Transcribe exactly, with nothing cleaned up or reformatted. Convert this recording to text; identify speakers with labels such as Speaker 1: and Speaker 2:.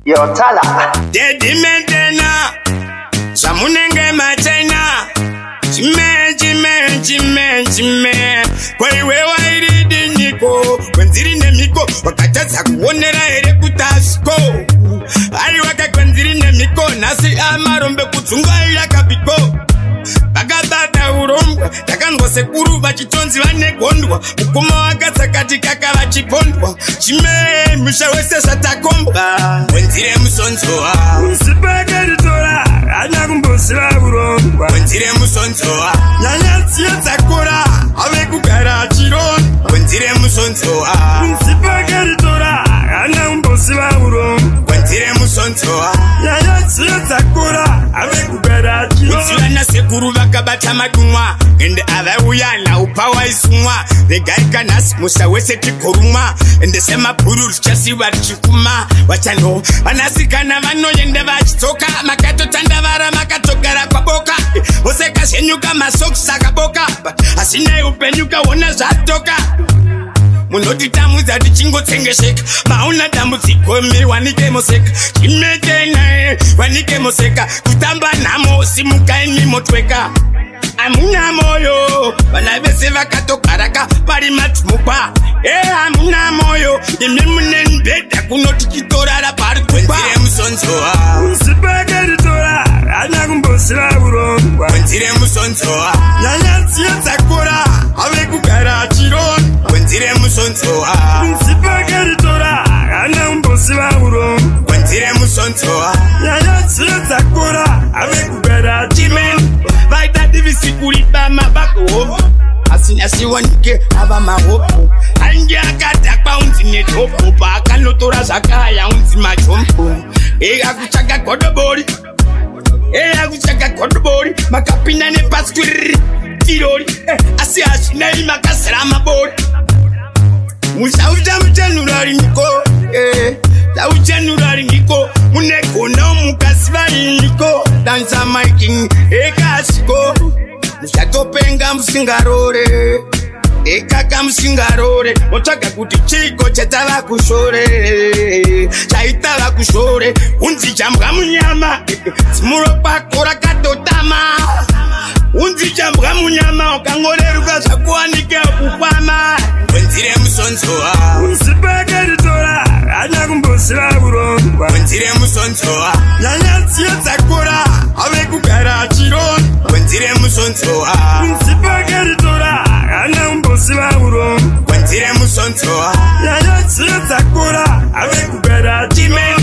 Speaker 1: Yo tala.
Speaker 2: Dedi mentena. Samunenge matena. Jime, jime, jime, jime. Kwa iwe wairidi niko. Wenziri nemiko. Wakataza kuonera ere kutasiko. Ari waka kwenziri nemiko. Nasi amarombe kutsunga ila kabiko. Bagadata uromba. Takango sekuru vachitonzi vanegondwa. Ukuma wakatsa katika kavachipondwa. Jime, mshawese shatakomba. Wenzire musonzoa. Usipeke litora. Anya kumbosila uromba. Wenzire musonzoa. Nyanya tsiyo tsakura. Ave kugara chiron. Wenzire musonzoa. Usipeke litora. Anya kumbosila uromba. Wenzire musonzoa. Nyanya tsiyo tsakura. Ave kugara chiron. Utsiwana sekuru vakabata madumwa. Ende ava uyana upawa isumwa. Vegaika nasi musa wese tikoruma. Ende sema puru chasi warichikuma. Wachano vanasikana vano yende vachitoka. Makato tandavara makatogara kwa boka. Oseka shenyuka masoksa kaboka. Asine upenyuka wona zatoka. Munoti tamu za tichingo tengesheka. Mauna damu zikomi wanike moseka. Kimetena wanike moseka. Kutamba namo simuka eni motweka. Amuna moyo Wanabese vakato karaka Pari matumupa Eh amuna moyo Imi munen beta Kunoti kitorara pari kupa Wenzire musonzoa Usipeke litora Anya kumbosila uromba Wenzire musonzoa Nyanya tsiyo tsakura Ave kugara chiron Wenzire musonzoa Usipeke litora Anya kumbosila uromba Wenzire musonzoa Nyanya tsiyo tsakura Ave kugara chiron Vaita divisi kuripa mabako Asinya siwanike aba mahopo Angia katakpa unzi netopo Baka notora zakaya unzi machompo Ega kuchaka kodobori Ega kuchaka kodobori Makapina ne paskwiri Tirori Asi asina ima kasera mabori Musa uja mchenurari niko La uja nurari niko Muneko na umukasibari niko Danza my king Ega asiko Mushatopenga musingarore Ekaka musingarore Motaka kuti chiko chetala kushore Chaitala kushore Unzi jambwa munyama Simuro pakora katotama Unzi jambwa munyama Okangore ruka zakuanike kupama Wenzire musonzoa Usipeke litora Anya kumbosila uromba Wenzire musonzoa Nyanya tsiyo tsakura Ave kugara chiron Wenzire musonzoa Usipeke litora Anya kumbosila uromba Wenzire musonzoa Nyanya tsiyo tsakura Ave kugara chiron